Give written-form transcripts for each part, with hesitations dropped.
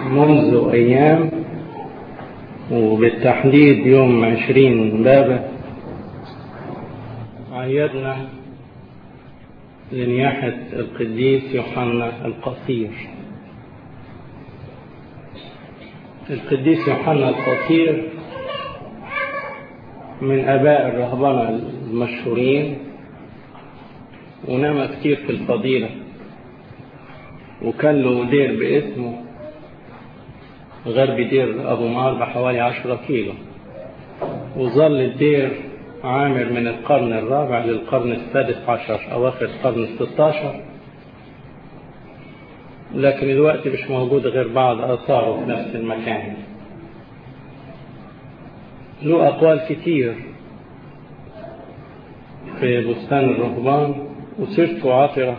منذ أيام، وبالتحديد يوم 20 بابا عيدنا لنياحة القديس يوحنا القصير. القديس يوحنا القصير من آباء الرهبنة المشهورين، ونما كتير في الفضيلة، وكان له دير باسمه غرب دير أبو مار بحوالي 10 كيلو، وظل الدير عامر من القرن الرابع للقرن السادس عشر أواخر القرن الستاشر، لكن الوقت مش موجود غير بعض آثاره في نفس المكان. له أقوال كتير في بستان الرهبان، وسيرته عطرة،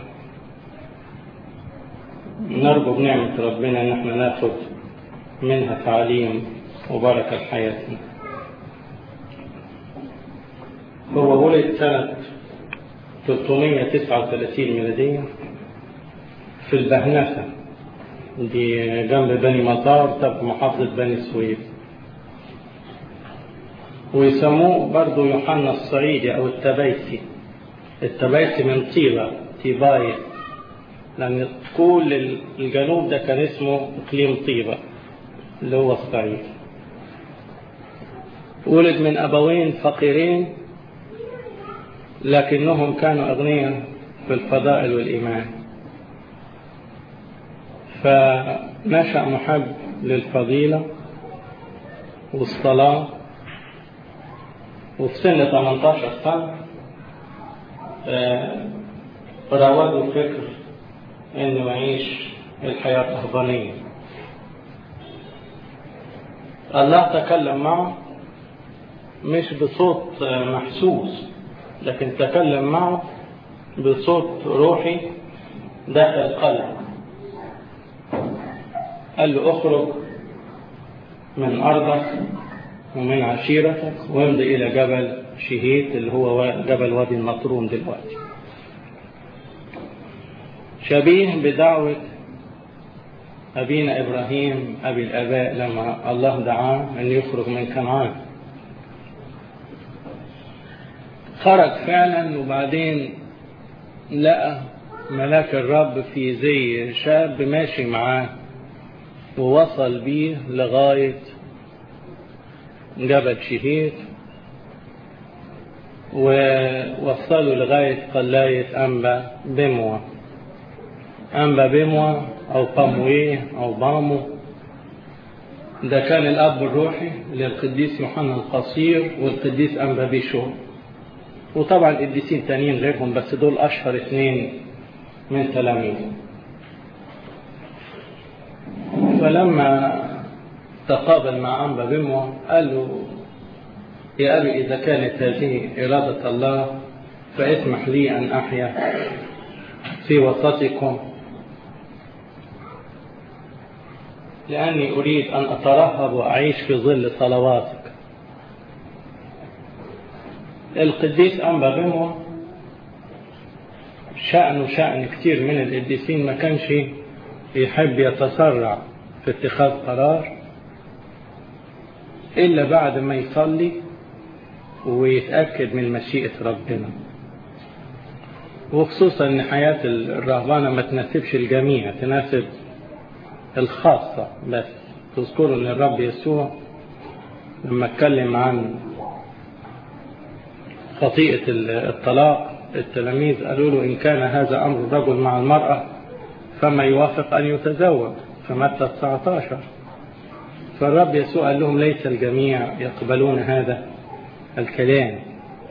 نرجو بنعمة ربنا ان احنا ناخد منها تعليم وبركة لحياتنا. هو ولد سنة 339 ميلادية في البهنسة، دي جنب بني مطار تبع محافظة بني سويف، ويسموه برضو يوحنا الصعيدي أو التبيسي. التبيسي من طيبة، طيباية، لأن كل الجنوب ده كان اسمه إقليم طيبة اللي هو الصعيد. ولد من أبوين فقيرين لكنهم كانوا أغنياء في الفضائل والإيمان، فنشأ محب للفضيلة والصلاة، وفي سن 18 سنة راوده فكر انه يعيش الحياة الرهبانية. الله تكلم معه مش بصوت محسوس، لكن تكلم معه بصوت روحي داخل قلبه. قال له اخرج من أرضك ومن عشيرتك وامضي إلى جبل شهيت اللي هو جبل وادي النطرون دلوقتي، شبيه بدعوة أبينا إبراهيم أبي الآباء لما الله دعاه أن يخرج من كنعان. خرج فعلا، وبعدين لقى ملاك الرب في زي شاب ماشي معاه، ووصل بيه لغاية جبل شهيت، ووصلوا لغاية قلاية أنبا بموة. أنبا بموة أو بامويه أو بامو ده كان الأب الروحي للقديس يوحنا القصير والقديس أنبا بيشو، وطبعا قديسين تانيين غيرهم، بس دول أشهر 2 من تلاميذه. فلما تقابل مع أنبا بموة قال له يا أبي إذا كانت هذه إرادة الله فاسمح لي أن أحيا في وسطكم، لأني أريد أن أترهب وأعيش في ظل صلواتك. القديس أنبا بموة شأنه شأن كتير من القديسين، ما كانش يحب يتسرع في اتخاذ قرار إلا بعد ما يصلي ويتأكد من مشيئة ربنا، وخصوصا أن حياة الرهبانة ما تناسبش الجميع، تناسب الخاصة بس. تذكروا أن الرب يسوع لما اتكلم عن خطيئة الطلاق، التلاميذ قالوا له إن كان هذا أمر الرجل مع المرأة فما يوافق أن يتزوج، في متى 19. فالرب يسوع قال لهم ليس الجميع يقبلون هذا الكلام،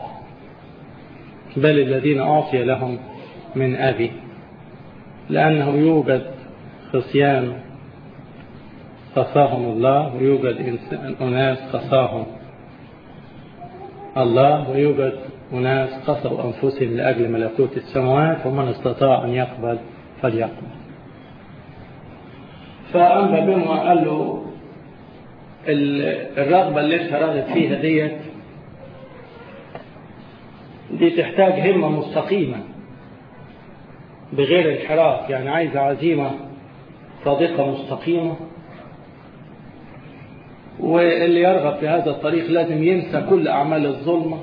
بل الذين أعطي لهم من أبي، لأنه يوجد خصيان خصاهم الله، ويوجد أناس خصاهم الله، ويوجد أناس قصوا أنفسهم لأجل ملكوت السماوات، ومن استطاع أن يقبل فليقبل. فأنبا بموة قال له الرغبة اللي انت راغب فيها دي تحتاج همة مستقيمة بغير انحراف، يعني عايزة عزيمة صادقة مستقيمة واللي يرغب في هذا الطريق لازم ينسى كل أعمال الظلمة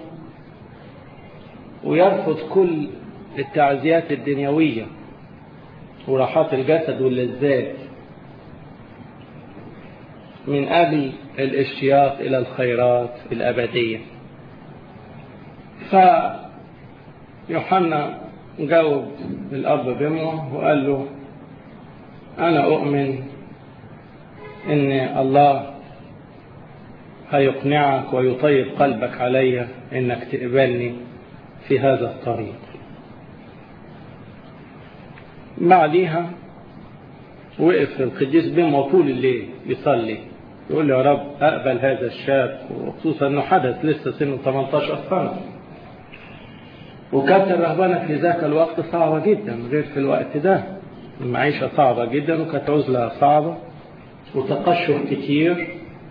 ويرفض كل التعزيات الدنيوية وراحات الجسد واللذات من أجل الاشتياق إلى الخيرات الأبدية. فيوحنا جاوب الأب بموه وقال له أنا أؤمن إن الله هيقنعك ويطيب قلبك علي إنك تقبلني في هذا الطريق. بعديها وقف القديس بموه طول الليل يصلي يقول له يا رب أقبل هذا الشاب، وخصوصا أنه حدث لسه سنه 18 سنة، وكانت الرهبنة في ذاك الوقت صعبة جدا غير في الوقت ده، المعيشة صعبة جدا وكانت عزلة صعبة وتقشف كتير.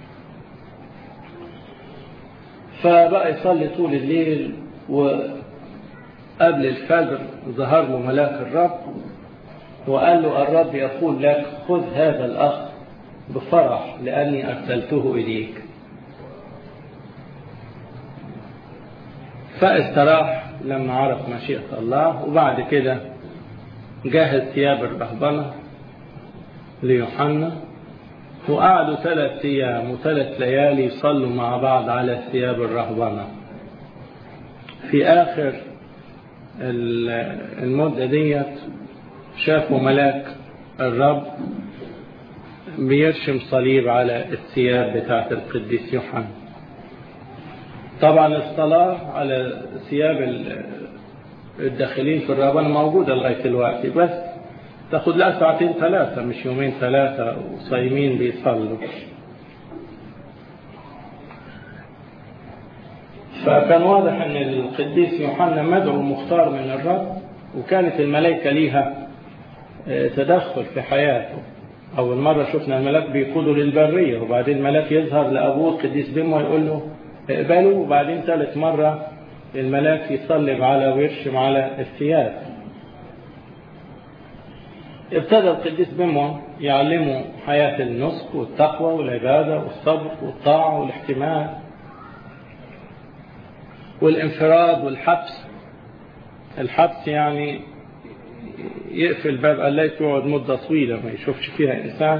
فبقى يصلي طول الليل، وقبل الفجر ظهر له ملاك الرب وقال له الرب يقول لك خذ هذا الأخ بفرح لأني أرسلته إليك. فاستراح لما عرف مشيئة الله، وبعد كده جهز ثياب الرهبنة ليوحنا، وقعدوا 3 أيام و3 ليالي يصلوا مع بعض على ثياب الرهبنة. في آخر المدة ديت شافوا ملاك الرب بيرشم صليب على الثياب بتاعت القديس يوحنا. طبعا الصلاة على ثياب الداخلين في الرهبنة موجودة لغاية الوقت، بس تاخد لها 2 3 مش 2 3 وصايمين بيصلوا. فكان واضح ان القديس يوحنا مدعو مختار من الرب، وكانت الملائكة ليها تدخل في حياته. أول مرة شفنا الملاك بيقوده للبرية، وبعدين الملاك يظهر لأبوه القديس بموه يقول له اقبله، وبعدين 3 مرة الملاك يصلب على ويرشم على الثياب. ابتدى القديس بموه يعلمه حياة النسك والتقوى والعبادة والصبر والطاعة والاحتمال والانفراد والحبس. الحبس يعني يقفل باب قلاية يقعد مدة طويلة ما يشوفش فيها إنسان،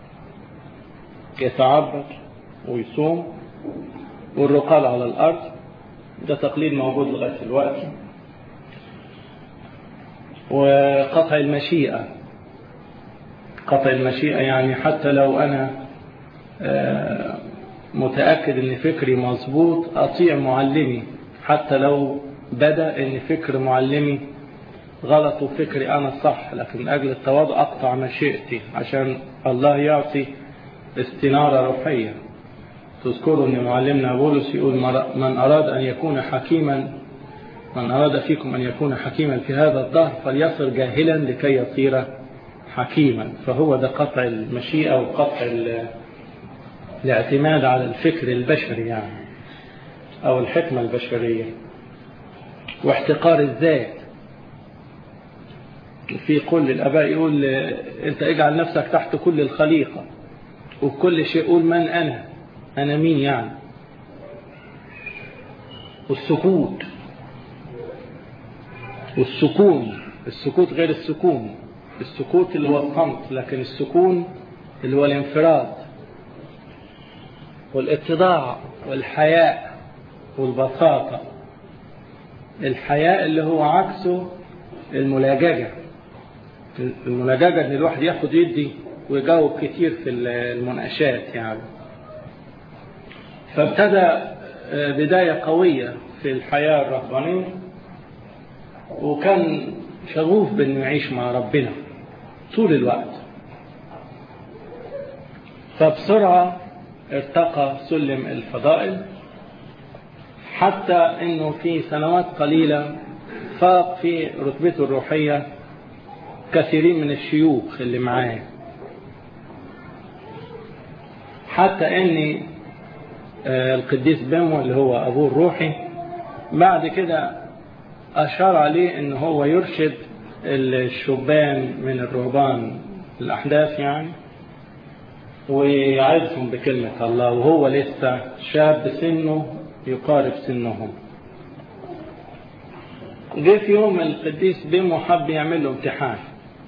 يتعبد ويصوم، والرقال على الأرض، ده تقليد موجود لغاية الوقت. وقطع المشيئة، قطع المشيئة يعني حتى لو أنا متأكد أن فكري مظبوط أطيع معلمي، حتى لو بدأ أن فكر معلمي غلط وفكري أنا صح، لكن من أجل التواضع أقطع مشيئتي عشان الله يعطي استنارة روحية. تذكروا أن معلمنا بولس يقول من أراد أن يكون حكيما، من أراد فيكم أن يكون حكيما في هذا الدهر فليصر جاهلا لكي يصير حكيما. فهو ده قطع المشيئة وقطع الاعتماد على الفكر البشري يعني أو الحكمة البشرية، واحتقار الذات. في كل الآباء يقول أنت اجعل نفسك تحت كل الخليقة، وكل شيء قول من أنا مين يعني. والسكوت والسكون، السكوت غير السكون، السكوت اللي هو الصمت، لكن السكون اللي هو الانفراد والاتضاع والحياء والبساطة. الحياء اللي هو عكسه الملاججة. الملاججة ان الواحد ياخد يدي ويجاوب كتير في المناقشات يعني. فابتدى بداية قوية في الحياة الرهبانية، وكان شغوف بأنه يعيش مع ربنا طول الوقت. فبسرعة ارتقى سلم الفضائل، حتى أنه في سنوات قليلة فاق في رتبته الروحية كثيرين من الشيوخ اللي معاه، حتى أن القديس بموه اللي هو أبوه الروحي بعد كده أشار عليه أنه هو يرشد الشبان من الرهبان الأحداث يعني، ويعظهم بكلمة الله وهو لسه شاب سنه يقارب سنهم. جه في يوم القديس بيمو حب يعمل له امتحان،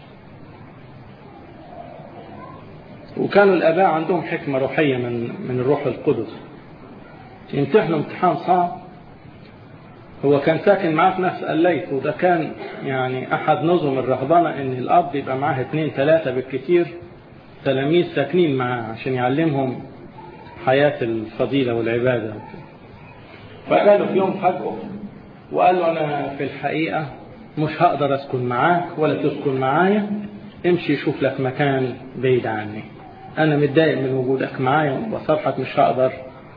وكانوا الآباء عندهم حكمة روحية من الروح القدس، يمتحنوا امتحان صعب. هو كان ساكن معاه في نفس قليته، وده كان يعني أحد نظم الرهبنة إن الأب يبقى معاه 2 3 بالكثير تلاميذ ساكنين معاه عشان يعلمهم حياة الفضيلة والعبادة. فقالوا في يوم فاجئه وقال له أنا في الحقيقة مش هقدر أسكن معاك ولا تسكن معايا، امشي شوف لك مكان بعيد عني، أنا متضايق من وجودك معايا وبصراحة مش هقدر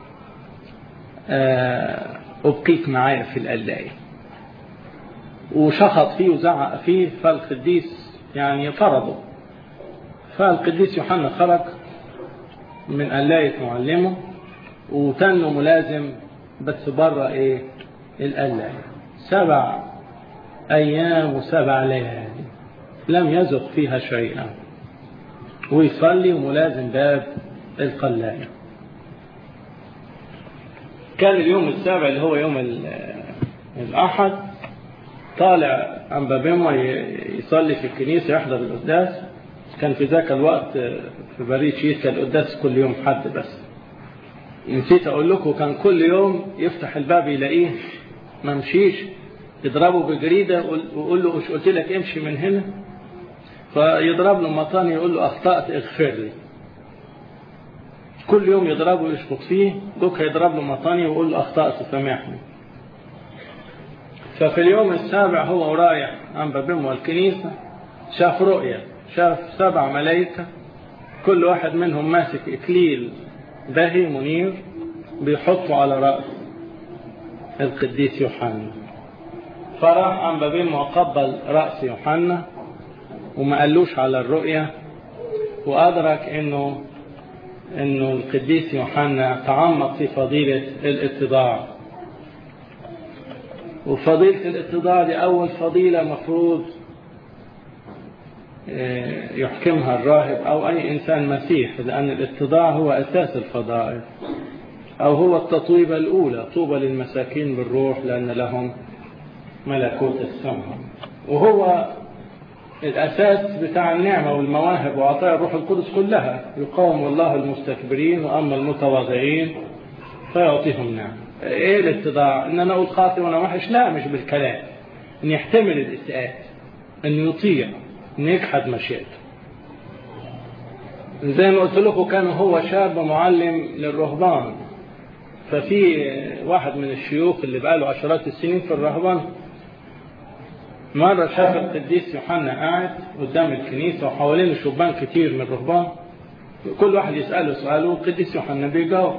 أبقيك معايا في القلاية. وشخط فيه وزعق فيه، فالقديس يعني طرده. فالقديس يوحنا خرج من قلاية معلمه وتنه ملازم بس بره القلاية 7 أيام و7 ليالي لم يذق فيها شيئا، ويصلي وملازم باب القلاية. كان اليوم السابع اللي هو يوم الأحد طالع أنبا بيمو يصلي في الكنيسة يحضر القداس. كان في ذاك الوقت في بريد شيت كان القداس كل يوم حد بس. نسيت أقول لكم كان كل يوم يفتح الباب يلاقيه ما مشيش، يضربه بجريدة ويقول له ايش قلت لك امشي من هنا، فيضرب له مطاني يقول له أخطأت اغفر لي. كل يوم يضربه ويشفط فيه، دوك يضرب له مطاني ويقول له أخطأت سامحني. ففي اليوم السابع هو رايح أنبا بيمو الكنيسة شاف رؤية، شاف 7 ملائكة كل واحد منهم ماسك إكليل باهي منير بيحطوا على رأس القديس يوحنا. فراح أنبا بيمو وقبل رأس يوحنا وما قالوش على الرؤية، وأدرك إنه القديس يوحنا تعمق في فضيلة الاتضاع. وفضيلة الاتضاع دي أول فضيلة مفروض يحكمها الراهب أو أي إنسان مسيح، لأن الاتضاع هو أساس الفضائل، أو هو التطويبة الأولى. طوبى للمساكين بالروح لأن لهم ملكوت السماء. وهو الأساس بتاع النعمة والمواهب وعطايا الروح القدس كلها. يقاوم الله المستكبرين وأما المتواضعين فيعطيهم نعمة. إيه الاتضاع؟ إن أنا أقول خاطئ وأنا وحش؟ لا، مش بالكلام، إن يحتمل الإساءات، إن يطيع، إن يجحد مشيئته. زي ما قلت لكم كان هو شاب معلم للرهبان. ففي واحد من الشيوخ اللي بقاله عشرات السنين في الرهبان مرة شاف القديس يوحنا قاعد قدام الكنيسة وحوالين شبان كتير من الرهبان، كل واحد يسأله سؤاله والقديس يوحنا بيجاوب.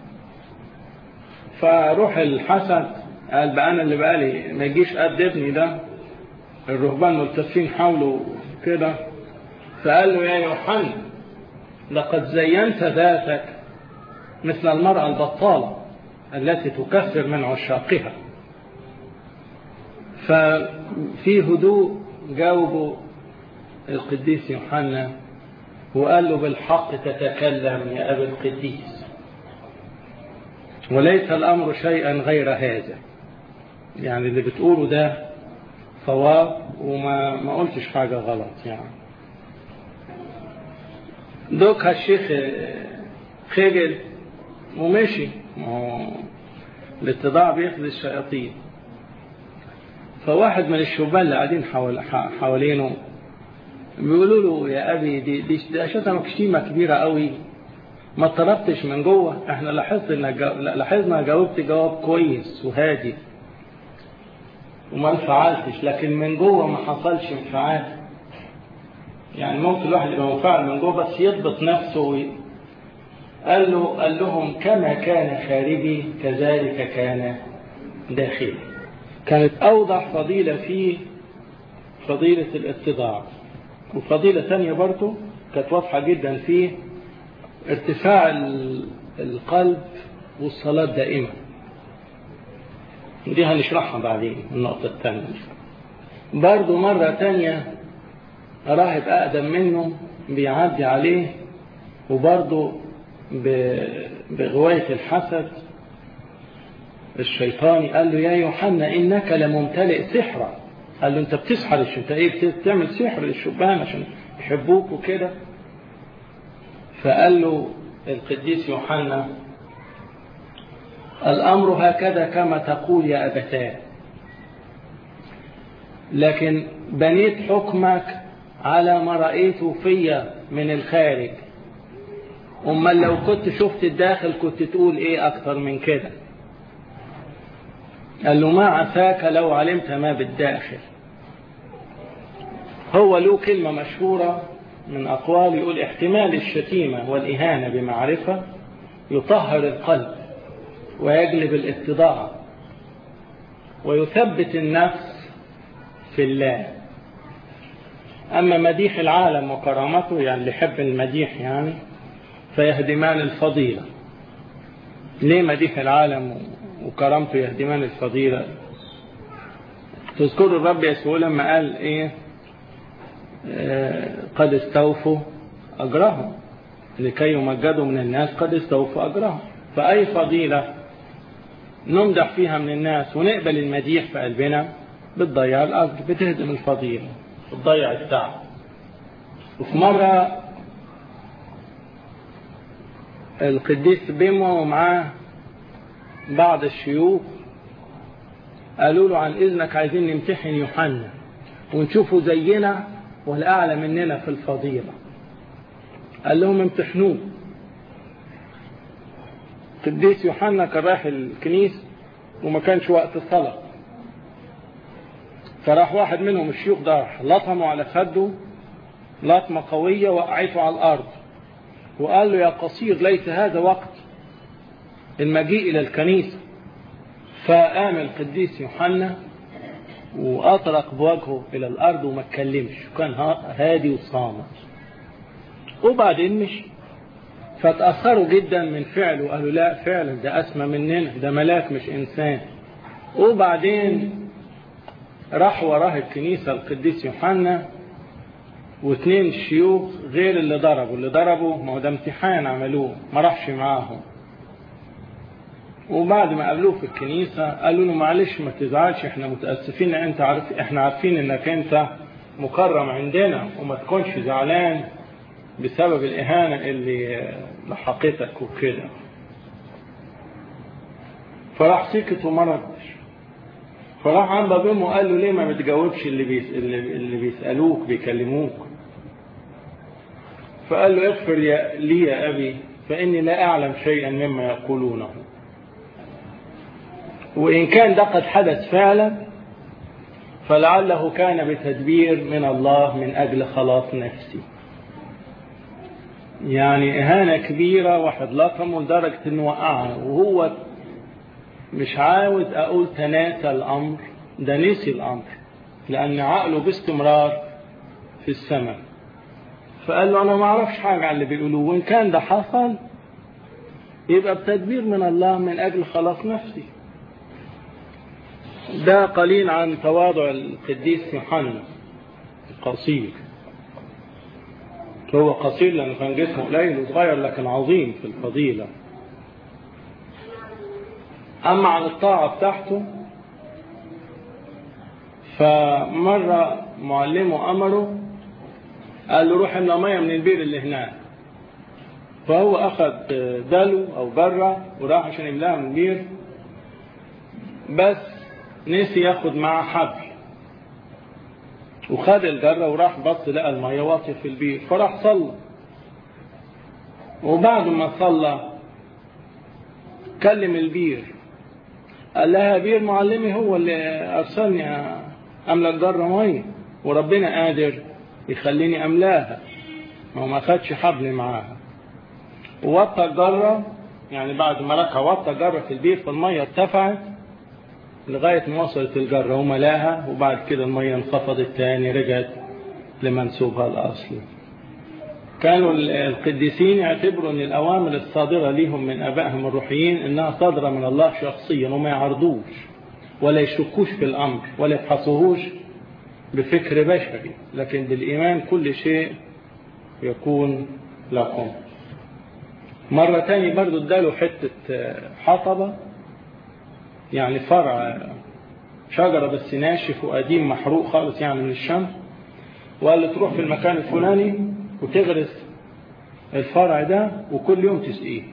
فروح الحسد قال بقى أنا اللي بقالي ما يجيش قد ابني ده، الرهبان ملتفين حوله كده. فقال له يا يوحنا لقد زينت ذاتك مثل المرأة البطالة التي تكثر من عشاقها. ففي هدوء جاوبه القديس يوحنا وقال له بالحق تتكلم يا أبي القديس، وليس الأمر شيئا غير هذا. يعني اللي بتقوله ده صواب وما قلتش حاجة غلط. يعني دوك هالشيخ خجل ومشي، الاتضاع بيخذ الشياطين. فواحد من الشبان اللي قاعدين حوالينه بيقولوا له يا أبي دي شتمك شتيمة كبيرة قوي، ما اضطربتش من جوه؟ احنا لاحظنا جاوبت جواب كويس وهادي وما انفعلتش، لكن من جوه ما حصلش انفعال. يعني ممكن الواحد يبقى منفعل من جوه بس يضبط نفسه. قال لهم كما كان خارجي كذلك كان داخلي. كانت أوضح فضيلة فيه فضيلة الاتضاع. وفضيلة ثانية برضو كانت واضحة جدا فيه ارتفاع القلب والصلاة دائما. دي هنشرحها بعدين النقطة الثانية. برضو مرة ثانية راهب أقدم منه بيعدي عليه وبرضه بغواية الحسد الشيطاني قال له يا يوحنا إنك لممتلئ سحرا. قال له أنت بتسحر أنت إيه بتعمل سحر للشبان عشان يحبوك وكده. فقال له القديس يوحنا الأمر هكذا كما تقول يا أبتاه، لكن بنيت حكمك على ما رأيته فيا من الخارج. أما لو كنت شفت الداخل كنت تقول إيه أكتر من كده. قال له ما عساك لو علمت ما بالداخل. هو له كلمة مشهورة من أقوال يقول احتمال الشتيمة والإهانة بمعرفة يطهر القلب ويجلب الاتضاع ويثبت النفس في الله. أما مديح العالم وكرامته، يعني اللي يحب المديح يعني، فيهدمان الفضيلة. ليه مديح العالم وكرامته يهدمان الفضيلة؟ تذكروا الرب يسوع لما قال إيه قد استوفوا أجرهم لكي يمجدوا من الناس، قد استوفوا أجرهم. فأي فضيلة نمدح فيها من الناس ونقبل المديح في قلبنا بتضيع الأجر، بتهدم الفضيلة، بتضيع التعب. وفي مرة القديس بيموى ومعاه بعض الشيوخ قالوا له عن إذنك عايزين نمتحن يوحنا ونشوفه زينا ولا أعلى مننا في الفضيلة. قال لهم امتحنوه. القديس يوحنا كان رايح الكنيسة وما كانش وقت الصلاة، فراح واحد منهم الشيوخ ده لطمه على خده لطمة قوية وقعته على الأرض وقال له يا قصير ليس هذا وقت المجيء إلى الكنيسة. فقام القديس يوحنا وأطرق بوجهه إلى الأرض وما اتكلمش، وكان هادي وصامت. وبعدين مشي. فتأثروا جدا من فعله وقالوا لا فعلا ده أسمى مننا، ده ملاك مش إنسان. وبعدين راح وراه الكنيسة القديس يوحنا واثنين شيوخ غير اللي ضربوا ما هو ده امتحان عملوه، ما راحش معاهم. وبعد ما قابلوه في الكنيسة قالوا له معلش ما تزعلش، احنا متأسفين، احنا عارفين انك انت مكرم عندنا وما تكونش زعلان بسبب الإهانة اللي لحقتك وكده. فراح سكت وما ردش. فراح عند بابهم وقال له ليه ما بتجاوبش اللي بيسألوك بيكلموك؟ فقال له اغفر لي يا أبي فإني لا أعلم شيئا مما يقولونه. وإن كان ده قد حدث فعلا فلعله كان بتدبير من الله من أجل خلاص نفسي. يعني إهانة كبيرة، واحد لطمه لدرجة إنه وقعه وهو مش عاوز أقول تناسى الأمر، ده نسي الأمر لأن عقله باستمرار في السماء. فقال له أنا ما أعرفش حاجة عن اللي بيقولوه، وإن كان ده حصل يبقى بتدبير من الله من أجل خلاص نفسي. ده قليل عن تواضع القديس يوحنا القصير. هو قصير لأنه كان جسمه قليل وصغير لكن عظيم في الفضيلة. أما عن الطاعة بتاعته فمرة معلمه أمره قال له روح املأ مية من البير اللي هناك. فهو أخذ دلو أو برة وراح عشان يملاها من البير، بس نسي ياخد معاه حبل وخد الجرة وراح بص لقى المية واطية في البير. فراح صلى، وبعد ما صلى كلم البير قال لها بير معلمي هو اللي أرسلني أملأ الجرة مية وربنا قادر يخليني أملاها، ما أخدش حبل معاها. ووطى الجرة، يعني بعد ما ركع وطى الجرة في البير فالمية ارتفعت لغاية ما وصلت الجرة وملاها، وبعد كده المية انخفضت تاني رجعت لمنسوبها الأصلي. كانوا القديسين يعتبروا أن الأوامر الصادرة لهم من أبائهم الروحيين إنها صادرة من الله شخصيا، وما يعرضوش ولا يشكوش في الأمر ولا يبحثوهوش بفكر بشري، لكن بالإيمان كل شيء يكون لكم. مرة تاني برضو اداله حتة حطبة، يعني فرع شجرة بس ناشف وقديم محروق خالص يعني من الشمس، وقال له تروح في المكان الفلاني وتغرس الفرع ده وكل يوم تسقيه.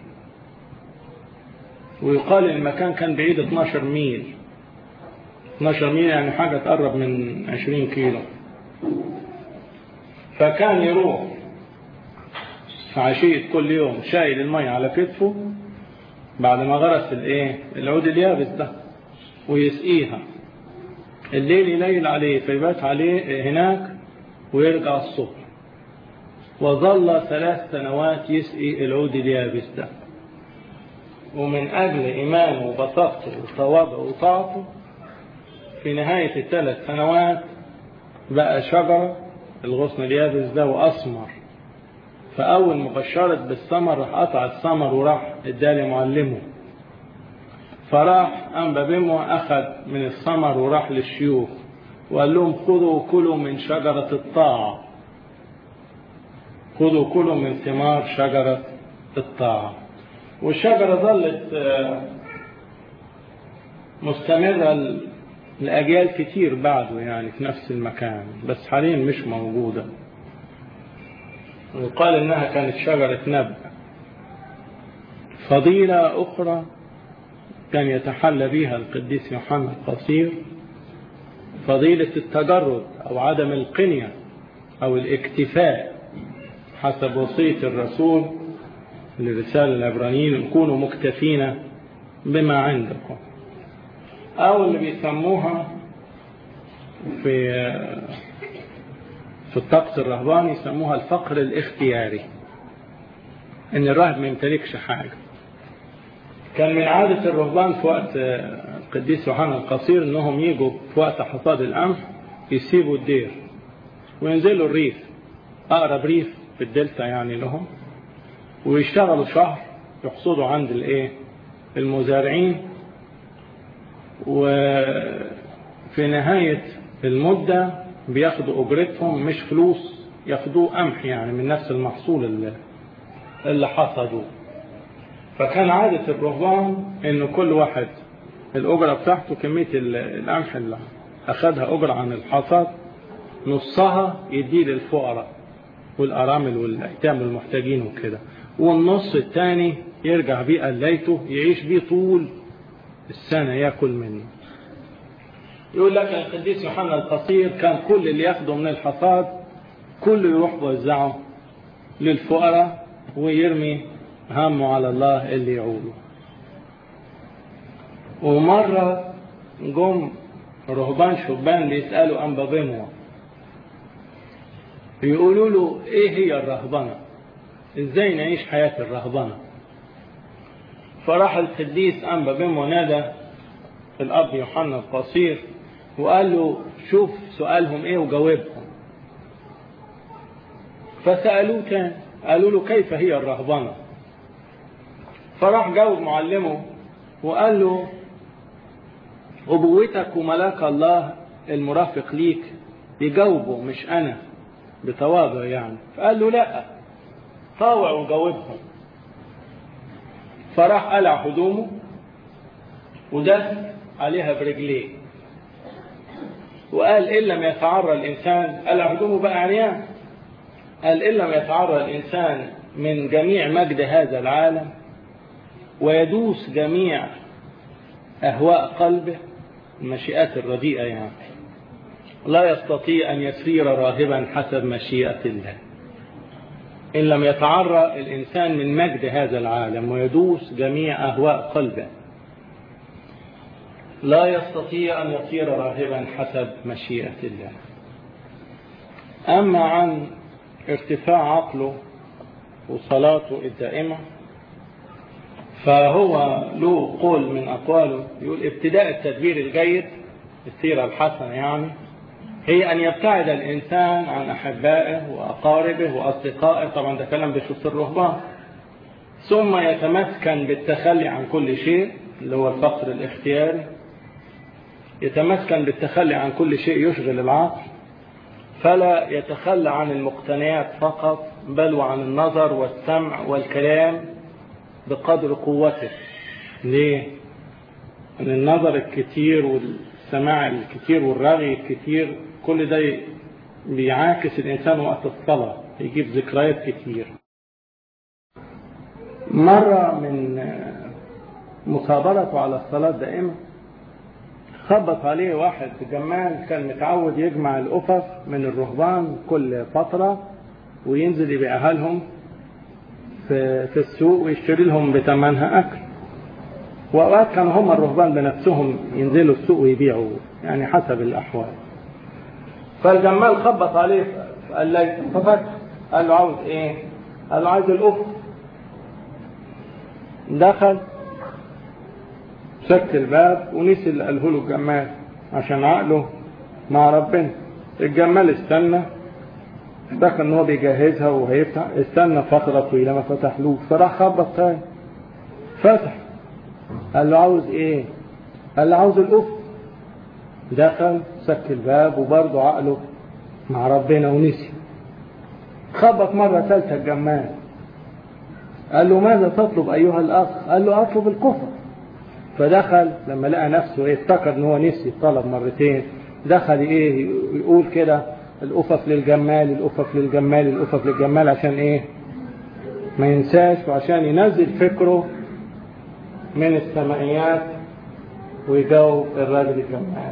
ويقال المكان كان بعيد 12 ميل، 12 ميل يعني حاجة تقرب من 20 كيلو. فكان يروح في عشية كل يوم شايل المية على كتفه بعد ما غرس العود اليابس ده ويسقيها، الليل يليل عليه فيبات عليه هناك ويرجع الصبح. وظل 3 سنوات يسقي العود اليابس ده، ومن أجل إيمانه وبساطته وصوابه وطاعته في نهاية ال3 سنوات بقى شجرة الغصن اليابس ده وأثمر. فأول ما بشرت بالثمر راح قطع الثمر وراح ادالي معلمه. فراح أنبا بموة أخذ من الثمر وراح للشيوخ وقال لهم خذوا كلوا من شجرة الطاعة، خذوا كلوا من ثمار شجرة الطاعة. والشجرة ظلت مستمرة لأجيال كتير بعده يعني في نفس المكان، بس حاليا مش موجودة. وقال إنها كانت شجرة نبأ. فضيلة أخرى كان يتحلى بها القديس يوحنا القصير، فضيلة التجرد أو عدم القنية أو الاكتفاء حسب وصية الرسول لرسالة العبرانيين كونوا مكتفين بما عندكم، أو اللي بيسموها في الطقس الرهباني يسموها الفقر الاختياري، إن الراهب ما يمتلكش حاجة. كان من عادة الرهبان في وقت القديس يوحنا القصير إنهم يجوا في وقت حصاد القمح يسيبوا الدير وينزلوا الريف، أقرب ريف في الدلتا يعني لهم، ويشتغلوا شهر يحصدوا عند المزارعين، وفي نهاية المدة بياخدوا أجرتهم مش فلوس، ياخدوه قمح يعني من نفس المحصول اللي حصدوه. فكان عادة الرهبان إنه كل واحد الأجرة بتاعته كمية القمح اللي أخدها أجرة عن الحصاد نصها يديه للفقراء والأرامل والأيتام والمحتاجين وكده، والنص الثاني يرجع بيه قليته يعيش بيه طول السنة يأكل منه. يقول لك القديس يوحنا القصير كان كل اللي ياخده من الحصاد كله يروح ويوزعه للفقراء ويرمي همه على الله اللي يعوله. ومرة جم رهبان شبان بيسألوا أنبا بموة، يقولوا له إيه هي الرهبنة؟ إزاي نعيش حياة الرهبنة؟ فراح القديس أنبا بموة نادى الأب يوحنا القصير وقال له شوف سؤالهم إيه وجاوبهم. فسألوه تاني قالوا له كيف هي الرهبنة؟ فراح جاوب معلمه وقال له أبوتك وملاك الله المرافق ليك يجاوبوا مش أنا، بتواضع يعني. فقال له لا، طاوع وجاوبهم. فراح قلع هدومه ودس عليها برجليه وقال إن لم يتعرى الإنسان، قلع هدومه بقى عريان، قال إن لم يتعرى الإنسان من جميع مجد هذا العالم ويدوس جميع أهواء قلبه المشيئات الرديئة يعني، لا يستطيع أن يسير راهبا حسب مشيئة الله. إن لم يتعرى الإنسان من مجد هذا العالم ويدوس جميع أهواء قلبه لا يستطيع أن يصير راهبا حسب مشيئة الله. أما عن ارتفاع عقله وصلاته الدائمة فهو له قول من أقواله يقول ابتداء التدبير الجيد السيرة الحسنة يعني هي أن يبتعد الإنسان عن أحبائه وأقاربه وأصدقائه، طبعا ده كلام بخصوص الرهبان، ثم يتمكن بالتخلي عن كل شيء اللي هو الفقر الاختياري، يتمكن بالتخلي عن كل شيء يشغل العقل، فلا يتخلى عن المقتنيات فقط بل وعن النظر والسمع والكلام بقدر قوته. ليه؟ ان النظر الكتير والسماع الكتير والرغي الكتير كل ده بيعاكس الانسان وقت الصلاة، يجيب ذكريات كتير. مرة من مثابرته على الصلاة دائما خبط عليه واحد جمال كان متعود يجمع الأفف من الرهبان كل فترة وينزل يبيعها لهم في السوق ويشتري لهم بثمنها أكل، وأوقات كانوا هم الرهبان بنفسهم ينزلوا السوق ويبيعوا يعني حسب الأحوال. فالجمال خبط عليه قال لي ففتح، قال له عاوز إيه؟ قال له عايز الأفف. دخل شك الباب ونسي اللي قاله له الجمال عشان عقله مع ربنا. الجمال استنى، افتكر ان هو بيجهزها وهيفتح، استنى فترة طويلة ما فتحلوش، فراح خبط تاني فتح. قال له عاوز ايه؟ قال له عاوز الأفف. دخل سك الباب وبرضه عقله مع ربنا ونسي. خبط مرة ثالثة الجمال، قال له ماذا تطلب أيها الأخ؟ قال له أطلب الكفر. فدخل لما لقى نفسه افتكر ان هو نسي الطلب مرتين، دخل يقول كده الأفف للجمال الأفف للجمال الأفف للجمال عشان ايه؟ ما ينساش وعشان ينزل فكره من السمائيات ويجاوب الراجل الجمال.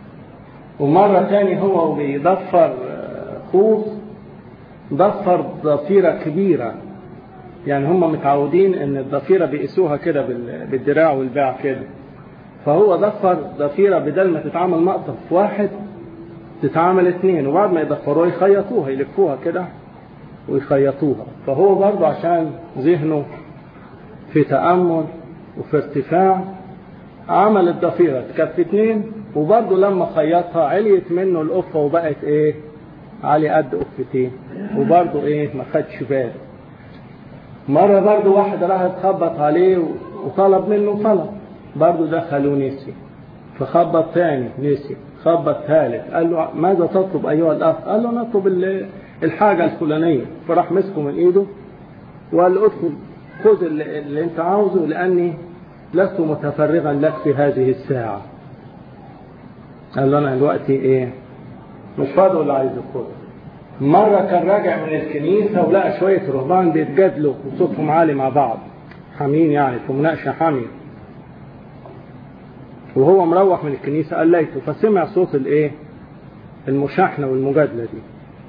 ومرة تاني هو بيضفر خوص، ضفر ضفيرة كبيرة، يعني هم متعودين ان الضفيرة بيقيسوها كده بالدراع والباع كده، فهو ضفر ضفيرة بدل ما تتعامل مقطف واحد تتعامل اثنين، وبعد ما يضفروها يخيطوها يلفوها كده ويخيطوها. فهو برضه عشان ذهنه في تأمل وفي ارتفاع عمل الضفيرة تكفي اثنين، وبرضه لما خيطها عليت منه القفة وبقت ايه؟ علي قد قفتين، وبرضه ايه؟ ما خدش باله. مرة برضه واحد راح تخبط عليه وطلب منه طلب، برضه دخل ونسي، فخبط تاني نسي، خبط ثالث، قال له ماذا تطلب أيها الأخ؟ قال له نطلب الحاجة الفلانية. فراح مسكه من إيده وقال له ادخل خذ اللي انت عاوزه لأني لست متفرغا لك في هذه الساعة. قال له أنا دلوقتي إيه؟ مش فاضي ولا عايز خذ. مرة كان راجع من الكنيسة ولقى شوية رهبان بيتجادلوا وصوتهم عالي مع بعض، حامين يعني في مناقشة حامية، وهو مروح من الكنيسة قليته فسمع صوت الايه؟ المشاحنة والمجادلة دي،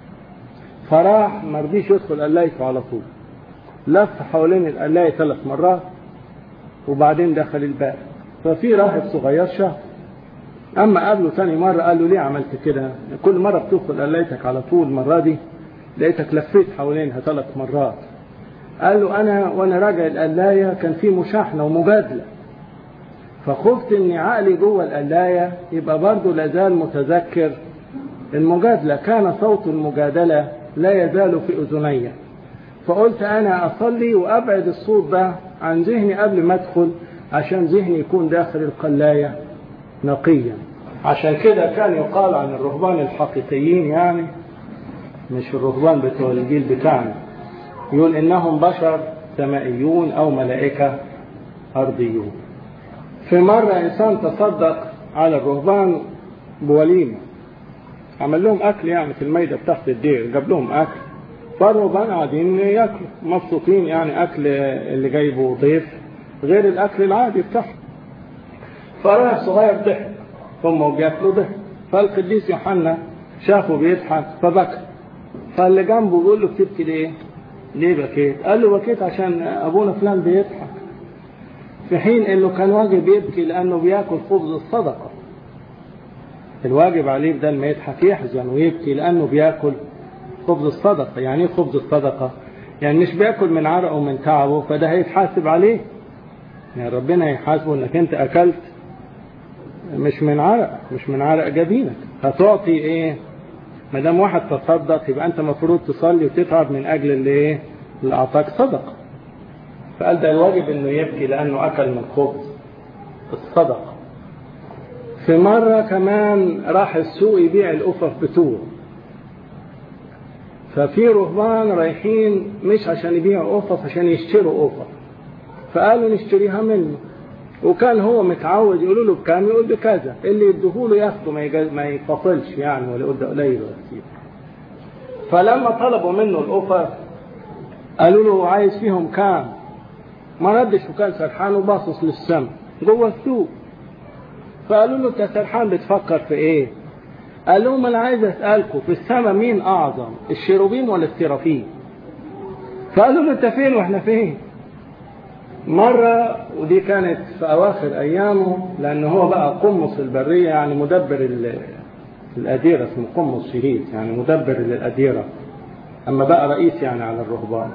فراح مرضيش يدخل قليته على طول، لف حوالين القلاية 3 مرات وبعدين دخل الباب. ففي راهب صغير شاف، اما قابله ثاني مرة قال له ليه عملت كده؟ كل مرة بتدخل قلايتك على طول، المرة دي لقيتك لفيت حوالينها 3 مرات. قال له انا وانا راجع القلاية كان في مشاحنة ومجادلة، فخفت ان عقلي جوه القلاية يبقى برضه لازال متذكر المجادلة، كان صوت المجادلة لا يزال في اذني، فقلت انا اصلي وابعد الصوت ده عن ذهني قبل ما ادخل عشان ذهني يكون داخل القلاية نقيا. عشان كده كان يقال عن الرهبان الحقيقيين، يعني مش الرهبان بتوع الجيل بتاعنا، يقول انهم بشر سمائيون او ملائكة ارضيون. في مرة انسان تصدق على الرهبان بوليمة، عمل لهم اكل يعني في الميدة بتاعت الدير، جاب لهم اكل، فالرهبان قاعدين ياكلوا مبسوطين، يعني اكل اللي جايبه ضيف غير الاكل العادي بتاعهم. فراح صغير ضحك، هم بياكلوا ضحك، فالقديس يوحنا شافه بيضحك فبكى، فاللي جنبه بيقول له بتبكي ليه؟ ليه بكيت؟ قال له بكيت عشان ابونا فلان بيضحك، في حين انه كان واجب يبكي لانه بياكل خبز الصدقة. الواجب عليه بدل ما يضحك يحزن ويبكي لانه بياكل خبز الصدقة. يعني ايه خبز الصدقة؟ يعني مش بياكل من عرقه ومن تعبه، فده هيتحاسب عليه، يعني ربنا هيحاسبه انك انت اكلت مش من عرق، مش من عرق جبينك، هتعطي ايه؟ ما دام واحد تصدق يبقى انت مفروض تصلي وتتعب من اجل اللي ايه؟ اللي اعطاك صدقه. فقال ده الواجب انه يبكي لانه اكل من خبز الصدقه. في مره كمان راح السوق يبيع الأفف بتوعه، ففي رهبان رايحين مش عشان يبيعوا أفف، عشان يشتروا أفف، فقالوا نشتريها منه، وكان هو متعود يقولوا له بكام يقول بكذا، اللي يديهوله ياخده ما يفصلش يعني، ولا يقول ده قليل ولا كتير. فلما طلبوا منه الأوفر قالوا له عايز فيهم كام، ما ردش وكان سرحان وباصص للسما جوه السوق. فقالوا له انت سرحان بتفكر في ايه؟ قال لهم انا عايز اسالكم في السما مين اعظم، الشيروبيم ولا السرافيم؟ فقالوا له انت فين واحنا فين؟ مرة، ودي كانت في أواخر أيامه، لأنه هو بقى قمص البرية يعني مدبر الأديرة، اسمه قمص شهيد يعني مدبر للأديرة، أما بقى رئيس يعني على الرهبان.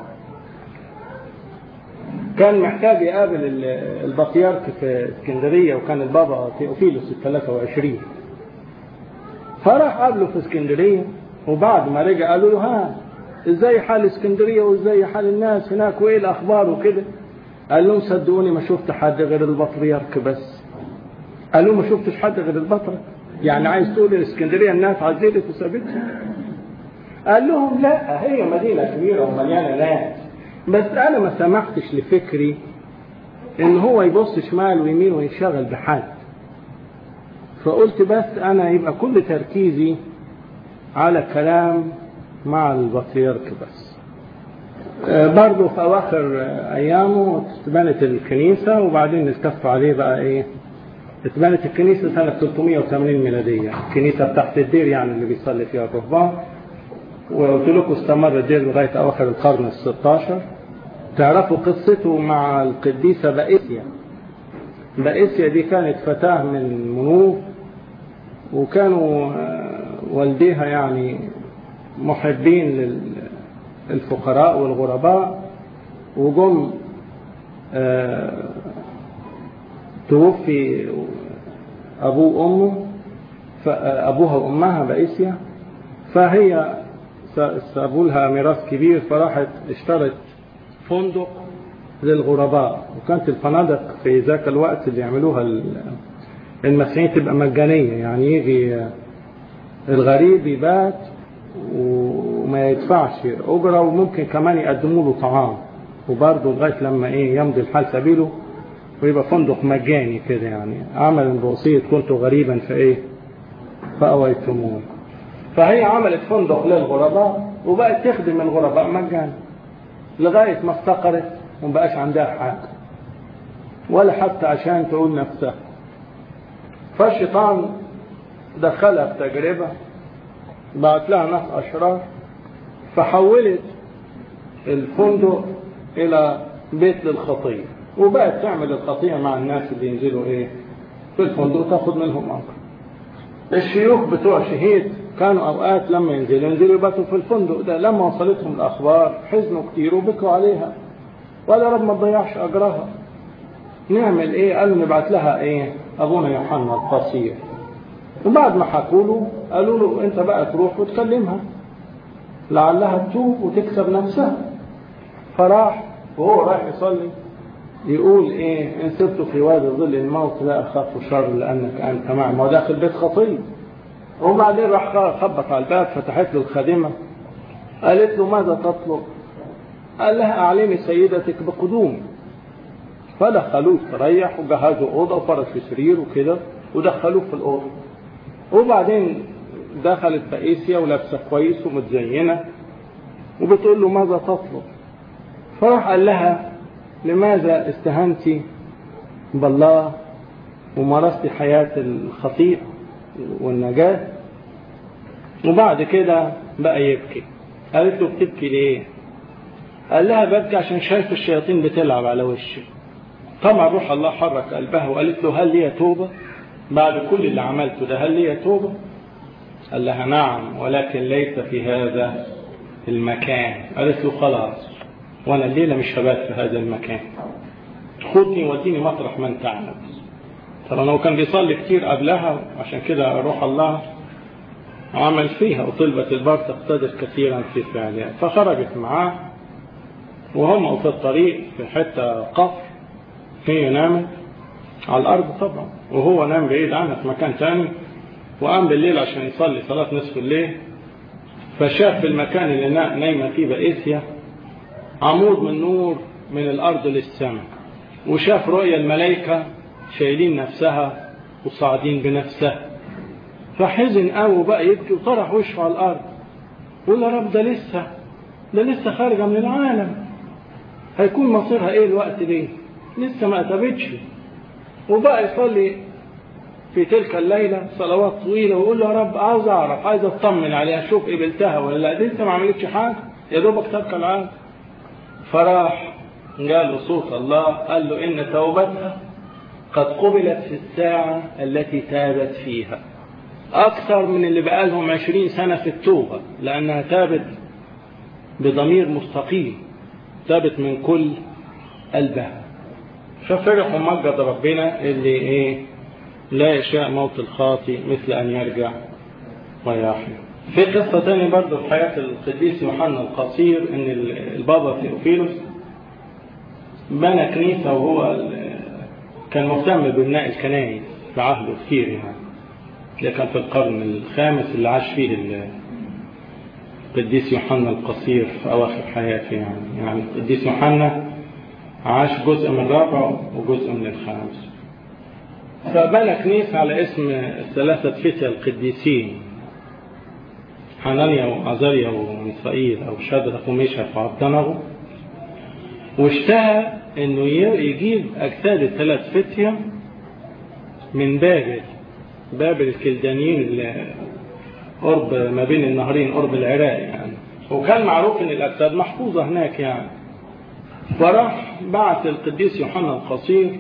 كان محتاج يقابل البطيارك في اسكندرية، وكان البابا تيوفيلوس 23. فراح قابله في اسكندرية، وبعد ما رجع قالوا له ها ازاي حال اسكندرية وازاي حال الناس هناك وايه الأخبار وكده؟ قال لهم صدقوني ما شفت حد غير البطريرك بس. قال لهم ما شفتش حد غير البطريرك؟ يعني عايز تقول الاسكندريه الناس عزلت وسابتها؟ قال لهم لا، هي مدينه كبيره ومليانه ناس، بس انا ما سمحتش لفكري ان هو يبص شمال ويمين وينشغل بحد، فقلت بس انا يبقى كل تركيزي على كلام مع البطريرك بس. برضه في أواخر أيامه اتبنت الكنيسة، وبعدين التفوا عليه بقى إيه، اتبنت الكنيسة سنة 380 ميلادية، الكنيسة بتاعت الدير يعني اللي بيصلي فيها الرهبان. وقلت لكم استمر الدير لغاية أواخر القرن ال16. تعرفوا قصته مع القديسة بائسيا. بائسيا دي كانت فتاة من منوف، وكانوا والديها يعني محبين الفقراء والغرباء، وجم توفي أبوه وأمه، أبوها وأمها بائسيا، فهي سابوا لها ميراث كبير، فراحت اشترت فندق للغرباء. وكانت الفنادق في ذاك الوقت اللي يعملوها المسيحيين تبقى مجانية، يعني يجي الغريب يبات وما يدفعش أجرة، وممكن كمان يقدموا له طعام، وبرضه لغاية لما إيه يمضي الحال سبيله ويبقى فندق مجاني كده، يعني عمل بوصية كنت غريبا فإيه فأويتموه. فهي عملت فندق للغرباء وبقت تخدم الغرباء مجانا لغاية ما افتقرت ومبقاش عندها حاجة ولا حتى عشان تقول نفسها. فالشيطان دخلها في تجربة، بعت لها ناس أشرار، فحولت الفندق إلى بيت للخطية، وبقت تعمل الخطية مع الناس اللي ينزلوا إيه في الفندق تاخد منهم أجر. الشيوخ بتوع شهيد كانوا أوقات لما ينزلوا يباتوا في الفندق ده، لما وصلتهم الأخبار حزنوا كتير وبكوا عليها، ولا رب ما تضيعش أجرها. نعمل إيه؟ قالوا نبعت لها إيه أبونا يوحنا القصير. وبعد ما حكوا له قالوا له أنت بقى تروح وتكلمها لعلها تتوب وتكسب نفسها. فراح وهو رايح يصلي يقول إيه إن سرت في وادي ظل الموت لا أخاف شر لأنك أنت معي، ما داخل بيت خطية. وبعدين راح خبط على الباب، فتحت له الخادمة قالت له ماذا تطلب؟ قال لها أعلمي سيدتك بقدوم. فدخلوه استريح وجهزوا أوضة وفرشوا سرير وكده ودخلوه في الأوضة. وبعدين دخلت بائسيا ولابسة كويس ومتزينة وبتقول له ماذا تطلب؟ فراح قال لها لماذا استهنتي بالله ومارست حياة الخطيئة والنجاة؟ وبعد كده بقى يبكي. قالت له بتبكي ليه؟ قال لها ببكي عشان شايف الشياطين بتلعب على وشي. طبعا روح الله حرك قلبها وقالت له هل لي توبة بعد كل اللي عملته ده؟ هل لي توبة؟ قال لها نعم ولكن ليس في هذا المكان. قالت له خلاص وانا الليلة مش هبات في هذا المكان، خدني وديني مطرح ما انت عاوز. طبعا هو كان بيصلي كتير قبلها، عشان كده روح الله عمل فيها وطلبت البار تقتدر كثيرا في فعلها. فخرجت معاه وهم في الطريق في حتة قفر، هي نامت على الأرض طبعا وهو نام بعيد عنها في مكان تاني، وقام بالليل عشان يصلي صلاة نصف الليل. فشاف في المكان اللي نايمة فيه بائسيا عمود من نور من الأرض للسماء، وشاف رؤيا الملائكة شايلين نفسها وصاعدين بنفسها، فحزن قوي بقى يبكي وطرح وشه على الأرض، يقول يا رب ده لسه خارجة من العالم، هيكون مصيرها ايه الوقت دي؟ لسه ما اتبتش. وبقى يصلي في تلك الليلة صلوات طويلة ويقول له يا رب عاوز اعرف، عايز اطمن عليها، اشوف قبلتها ولا لا، دي لسه ما عملتش حاجة، يا دوبك ترك العالم. فراح قال له صوت الله قال له ان توبتها قد قبلت في الساعة التي تابت فيها، اكثر من اللي بقالهم 20 سنة في التوبة، لانها تابت بضمير مستقيم، تابت من كل قلبها. ففرح ومجد ربنا اللي لا يشاء موت الخاطئ مثل ان يرجع ويحيى. في قصة تانية برضه في حياة القديس يوحنا القصير، ان البابا ثيوفيلوس بنى كنيسة، وهو كان مهتم ببناء الكنائس في عهده كتير يعني. ده كان في القرن الخامس اللي عاش فيه القديس يوحنا القصير في أواخر حياته يعني القديس يوحنا عاش جزء من الرابع وجزء من الخامس. فبنى كنيسة على اسم الثلاثة فتية القديسين، حنانيا وعزاريا وميسائيل أو شدرخ وميشخ وعبدنغو، واشتهى انه يجيب اجساد الثلاث فتية من بابل الكلدانيين اللي قرب ما بين النهرين قرب العراق يعني، وكان معروف ان الاجساد محفوظة هناك يعني. فراح بعت القديس يوحنا القصير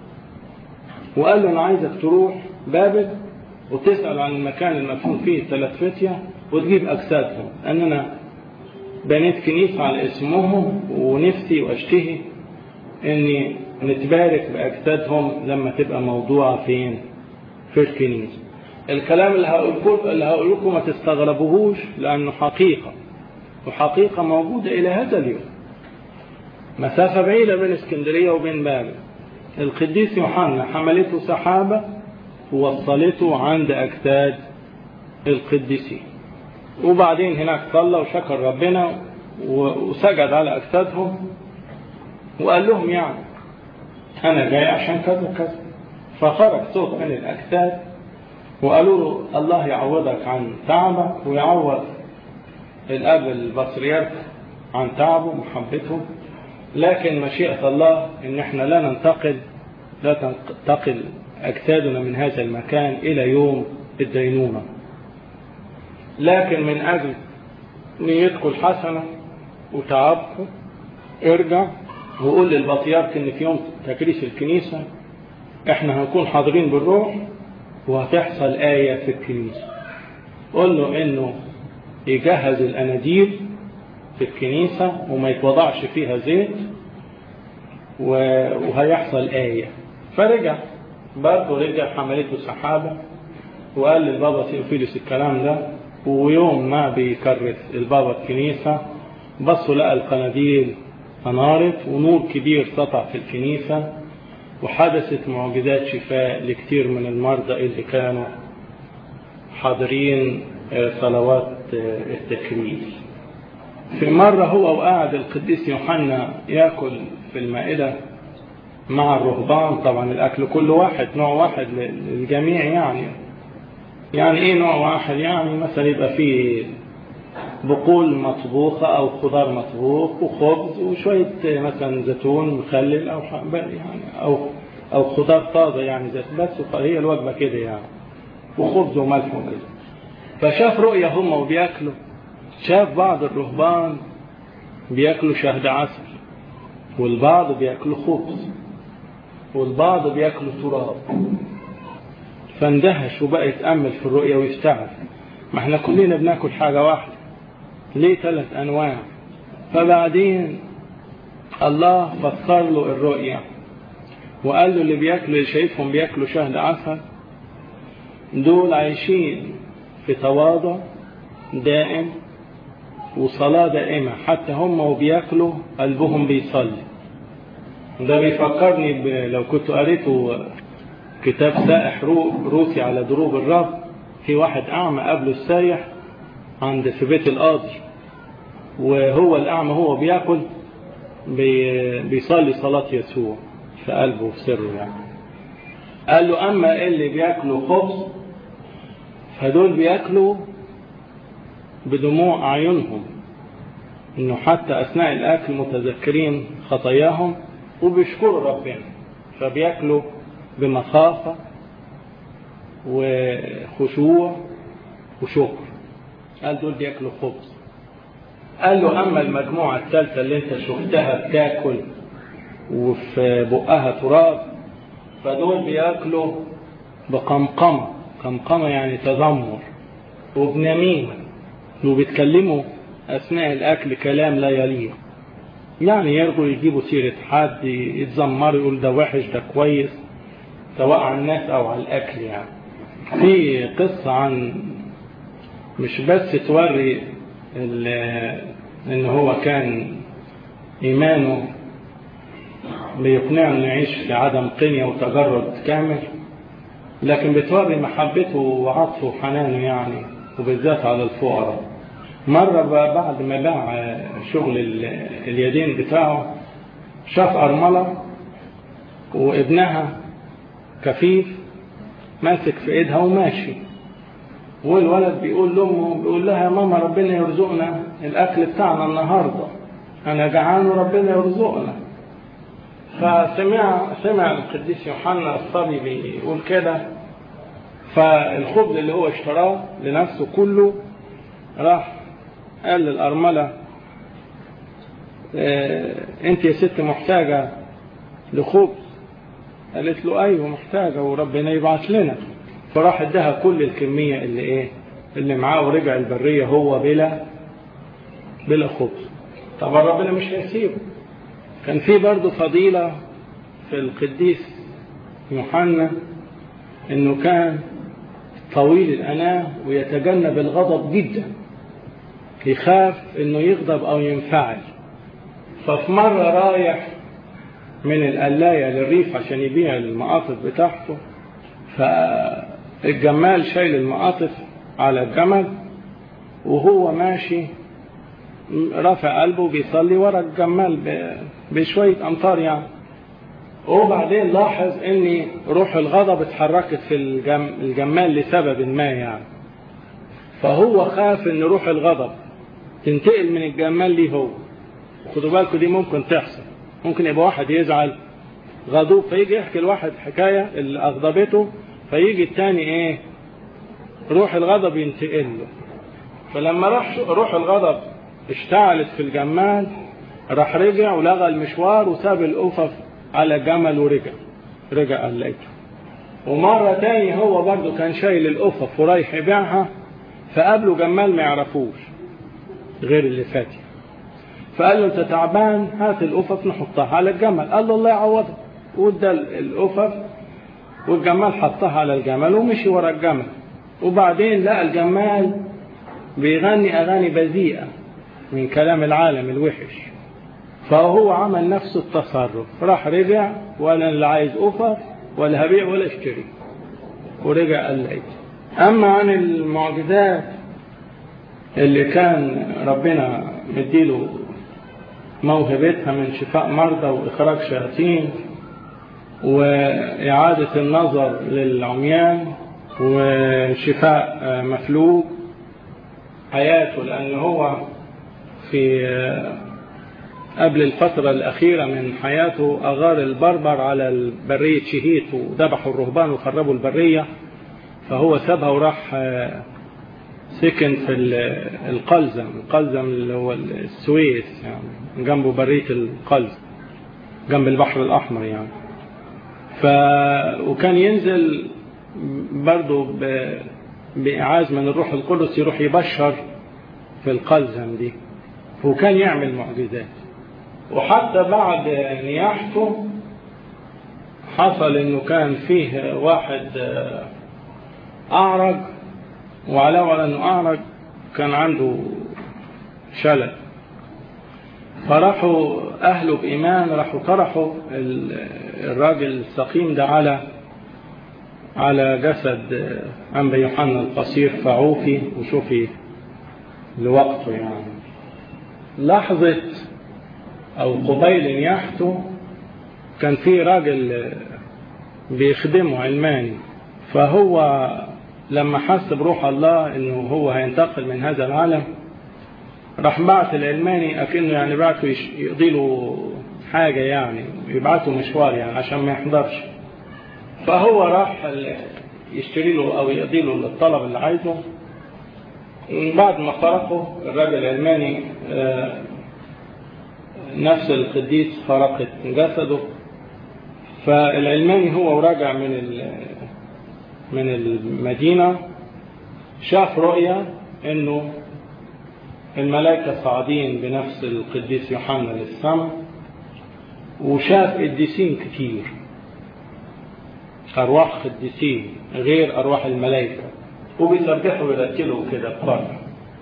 وقال له انا عايزك تروح بابل وتسأل عن المكان المدفون فيه الثلاث فتية وتجيب اجسادهم، ان انا بنيت كنيسة على اسمهم ونفسي واشتهي اني نتبارك باجسادهم لما تبقى موضوعة فين؟ في الكنيسة. الكلام اللي هقول لكم ما تستغربوهوش، لانه حقيقة، وحقيقة موجودة الى هذا اليوم. مسافة بعيدة بين اسكندرية وبين بابل. القديس يوحنا حملته سحابة ووصلته عند اجساد القديسين، وبعدين هناك صلى وشكر ربنا وسجد على اجسادهم وقال لهم يعني انا جاي عشان كذا كذا. فخرج صوت من الاجساد وقالوا له الله يعوضك عن تعبك ويعوض الاب البطريرك عن تعبه ومحبته، لكن مشيئة الله ان احنا لا تنتقل اجسادنا من هذا المكان الى يوم الدينونة، لكن من اجل نيتكم الحسنة وتعبكم ارجع وقول للبطيارك ان في يوم تكريس الكنيسة احنا هنكون حاضرين بالروح وهتحصل آية في الكنيسة. قول له انه يجهز الاناديل في الكنيسة وما يتوضعش فيها زيت وهيحصل آية. فرجع برضه، رجع حملته سحابة وقال للبابا ثيوفيلوس الكلام ده، ويوم ما بيكرس البابا الكنيسة بصوا لقى القناديل انارت ونور كبير سطع في الكنيسة، وحدثت معجزات شفاء لكثير من المرضى اللي كانوا حاضرين صلوات التكريس. في مرة هو وقاعد القديس يوحنا يأكل في المائدة مع الرهبان، طبعا الأكل كل واحد نوع واحد للجميع يعني ايه نوع واحد؟ يعني مثلا يبقى فيه بقول مطبوخة او خضار مطبوخ وخبز وشوية مثلا زيتون مخلل او يعني او خضار طازة يعني بس هي الوجبة كده يعني، وخبز وملح وكده. فشاف رؤية هم وبياكلوا، شاف بعض الرهبان بياكلوا شهد عسل، والبعض بياكلوا خبز، والبعض بياكلوا تراب. فاندهش وبقى يتأمل في الرؤية ويستعب، ما احنا كلنا بناكل حاجة واحدة، ليه 3 أنواع؟ فبعدين الله فسر له الرؤية وقال له اللي شايفهم بياكلوا شهد عسل دول عايشين في تواضع دائم وصلاة دائمة، حتى هم وبياكلوا قلبهم بيصلي. ده بيفكرني لو كنت قريته كتاب سائح روسي على دروب الرب، في واحد أعمى قبله السايح في بيت القاضي، وهو الأعمى هو بياكل بيصلي صلاة يسوع، في قلبه وفي سره يعني. قال له أما اللي بياكلوا خبز فدول بياكلوا بدموع أعينهم، إنه حتى أثناء الأكل متذكرين خطاياهم وبيشكروا ربنا، فبياكلوا بمخافة وخشوع وشكر. قال دول بياكلوا خبز. قال له أما المجموعة الثالثة اللي انت شفتها بتاكل وفي بقها تراب فدول بياكلوا بقمقمة. قمقمة يعني تذمر، وبنميمة، وبيتكلموا أثناء الأكل كلام لا يليق، يعني يرجوا يجيبوا سيرة حد، يتذمروا، يقول ده وحش ده كويس، سواء على الناس أو على الأكل. يعني في قصة عن مش بس توري إن هو كان إيمانه بيقنعه إنه يعيش في عدم قنية وتجرد كامل، لكن بتوري محبته وعطفه وحنانه يعني، وبالذات على الفقراء. مرة بعد ما باع شغل اليدين بتاعه شاف أرملة وابنها كفيف ماسك في ايدها وماشي، والولد بيقول لأمه، بيقول لها يا ماما ربنا يرزقنا الأكل بتاعنا النهاردة، أنا جعان وربنا يرزقنا. فسمع القديس يوحنا الصبي بيقول كده، فالخبز اللي هو اشتراه لنفسه كله راح قال للأرملة انت يا ست محتاجة لخبز؟ قالت له ايوه محتاجة وربنا يبعث لنا. فراح ادها كل الكمية اللي معاه ورجع البرية هو بلا خبز. طبعا ربنا مش هيسيبه. كان في برضه فضيلة في القديس يوحنا انه كان طويل الأناة ويتجنب الغضب جدا، يخاف انه يغضب او ينفعل. ففي مرة رايح من القلاية للريف عشان يبيع المقاطف بتاعته، فالجمال شايل المقاطف على الجمل وهو ماشي رافع قلبه بيصلي ورا الجمال بشوية أمتار يعني. وبعدين لاحظ ان روح الغضب اتحركت في الجمال لسبب ما يعني، فهو خاف ان روح الغضب تنتقل من الجمال ليه هو. خدوا بالكم دي ممكن تحصل، ممكن يبقى واحد يزعل غضوب فيجي يحكي لواحد حكاية اللي أغضبته، فيجي التاني روح الغضب ينتقل له. فلما روح الغضب اشتعلت في الجمال راح رجع ولغى المشوار وساب الأفف على جمل ورجع قليته. ومرة تاني هو برضو كان شايل الأفف ورايح يبيعها، فقابله جمال ما يعرفوش غير اللي فاتي، فقال له انت تعبان هات الأفف نحطها على الجمل. قال له الله يعوضك، وادى الأفف والجمال حطها على الجمل ومشي ورا الجمل. وبعدين لقى الجمال بيغني أغاني بذيئة من كلام العالم الوحش، فهو عمل نفس التصرف، راح رجع ولا اللي عايز أفف ولا هبيع ولا اشتري ورجع قال لي. أما عن المعجزات اللي كان ربنا مديله موهبتها من شفاء مرضى وإخراج شياطين وإعادة النظر للعميان وشفاء مفلوج حياته، لأن هو في قبل الفترة الأخيرة من حياته أغار البربر على برية شهيت وذبحوا الرهبان وخربوا البرية، فهو سابها وراح سكن في القلزم اللي هو السويس يعني جنبه برية القلزم جنب البحر الأحمر يعني. وكان ينزل برضو بإعاز من الروح القدس يروح يبشر في القلزم دي، وكان يعمل معجزات. وحتى بعد نياحته حصل انه كان فيه واحد أعرج، وعلاوة على انه أعرج كان عنده شلل، فراحوا أهله بإيمان راحوا طرحوا الراجل السقيم ده على جسد أنبا يوحنا القصير فعوفي وشوفي لوقته يعني. لحظة أو قبيل نياحته كان في راجل بيخدمه علماني، فهو لما حس بروح الله انه هو هينتقل من هذا العالم راح بعت العلماني اكنه يعني بعته يقضي له حاجه، يعني يبعته مشوار يعني عشان ما يحضرش. فهو راح يشتري له او يقضي له الطلب اللي عايزه. بعد ما فرقوا الراجل العلماني نفس القديس فرقت جسده، فالعلماني هو وراجع من المدينة شاف رؤية انه الملائكة صاعدين بنفس القديس يوحنا للسماء، وشاف قديسين كتير، أرواح قديسين غير أرواح الملائكة، وبيسبحوا ويرتلوا كده بفرح.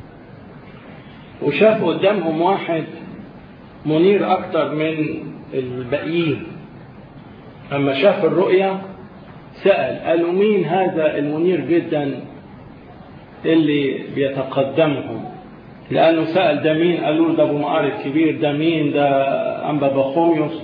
وشاف قدامهم واحد منير أكتر من الباقيين. أما شاف الرؤية سأل، قالوا مين هذا المنير جدا اللي بيتقدمهم؟ لأنه سأل ده مين؟ قالوا ده أبو مقار الكبير. ده مين؟ ده أنبا بخوميوس.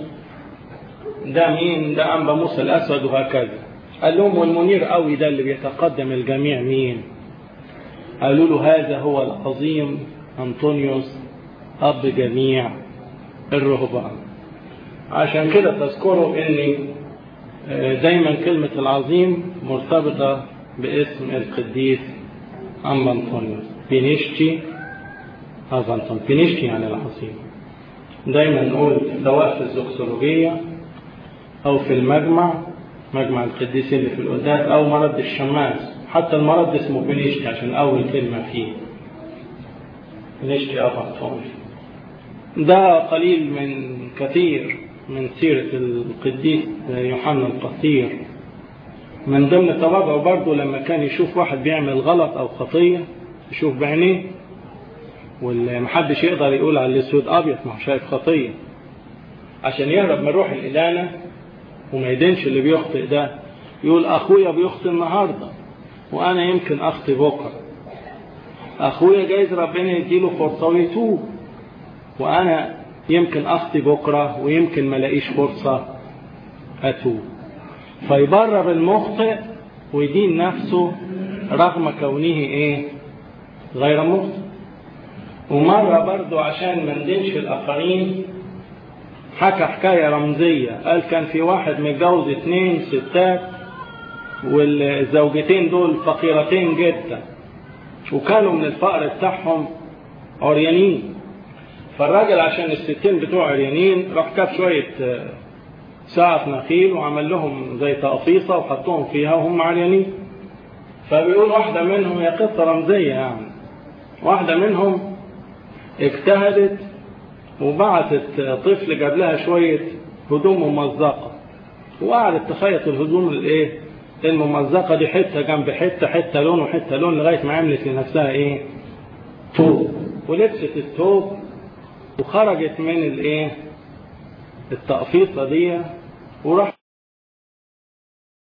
ده مين؟ ده أنبا موسى الأسود. وهكذا. قال لهم والمنير قوي ده اللي بيتقدم الجميع مين؟ قالوا له هذا هو العظيم أنطونيوس أب جميع الرهبان. عشان كده تذكروا ان دايما كلمة العظيم مرتبطة باسم القديس أنبا أنطونيوس. بينشتي أنطون، بينشتي يعني العظيم. دايما نقول سواء في الزوكسولوجية أو في مجمع القديسين اللي في القداس أو مرض الشماس. حتى المرض اسمه بينشتي عشان أول كلمة فيه بينشتي أنبا أنطونيوس. ده قليل من كثير من سيرة القديس يوحنا القصير. من ضمن تواضعه برضه لما كان يشوف واحد بيعمل غلط أو خطية يشوف بعينيه، والمحدش يقدر يقول على الأسود أبيض ما هو شايف خطية، عشان يهرب من روح الإدانة وما يدينش اللي بيخطئ ده. يقول أخويا بيخطئ النهاردة وأنا يمكن أخطئ بكرة. أخويا جايز ربنا يديله فرصة ويتوب، وأنا يمكن أخطي بكرة ويمكن ما لاقيش فرصة أتوب. فيبرر المخطئ ويدين نفسه رغم كونه غير مخطئ. ومرة برضو عشان ما ندينش الآخرين حكى حكاية رمزية. قال كان في واحد متجوز 2 ستات، والزوجتين دول فقيرتين جدا وكانوا من الفقر بتاعهم عريانين. فالراجل عشان الستين بتوع عريانين راح كاب شوية ساعة نخيل وعمل لهم زي تقفيصة وحطوهم فيها وهم عريانين. فبيقول واحدة منهم، هي قصة رمزية يعني، واحدة منهم اجتهدت وبعتت طفل جاب لها شوية هدوم ممزقة، وقعدت تخيط الهدوم الممزقة دي حتة جنب حتة، حتة لون وحتة لون، لغاية ما عملت لنفسها ثوب. ولبست الثوب وخرجت من التقفيصة دي وراح